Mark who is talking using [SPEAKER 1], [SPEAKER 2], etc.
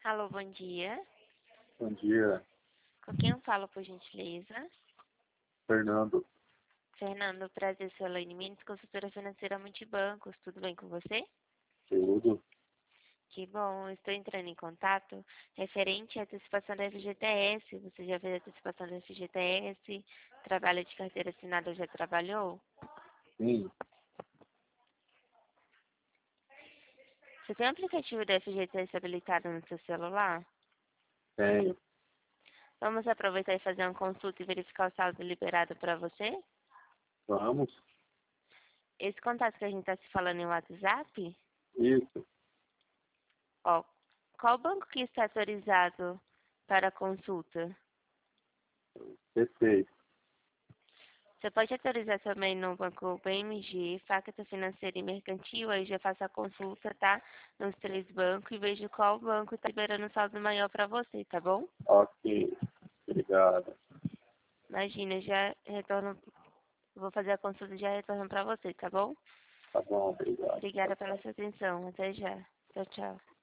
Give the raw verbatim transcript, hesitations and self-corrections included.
[SPEAKER 1] Alô, bom dia.
[SPEAKER 2] Bom dia,
[SPEAKER 1] Com quem eu falo, por gentileza?
[SPEAKER 2] Fernando.
[SPEAKER 1] Fernando, prazer, sou Elaine Mendes, consultora financeira Multibancos. Tudo bem com você?
[SPEAKER 2] Tudo?
[SPEAKER 1] Que bom, eu estou entrando em contato referente à antecipação da F G T S. Você já fez a antecipação da F G T S? Trabalho de carteira assinada ou já trabalhou?
[SPEAKER 2] Sim,
[SPEAKER 1] Você tem o aplicativo da F G T S habilitado no seu celular?
[SPEAKER 2] tenho.
[SPEAKER 1] Vamos aproveitar e fazer uma consulta e verificar o saldo liberado para você?
[SPEAKER 2] Vamos?
[SPEAKER 1] Esse contato que a gente está se falando em WhatsApp?
[SPEAKER 2] Isso,
[SPEAKER 1] Ó, qual banco que está autorizado para a consulta?
[SPEAKER 2] perfeito.
[SPEAKER 1] Você pode autorizar também no banco B M G, Facta Financeira e Mercantil, aí já faço a consulta, tá? Nos três bancos e vejo qual banco está liberando o saldo maior para você, tá bom?
[SPEAKER 2] Ok, obrigado.
[SPEAKER 1] Imagina, já retorno, vou fazer a consulta e já retorno para você, tá bom?
[SPEAKER 2] Tá bom, obrigado. Tchau,
[SPEAKER 1] Obrigada pela
[SPEAKER 2] tchau.
[SPEAKER 1] sua atenção, até já. Tchau, tchau.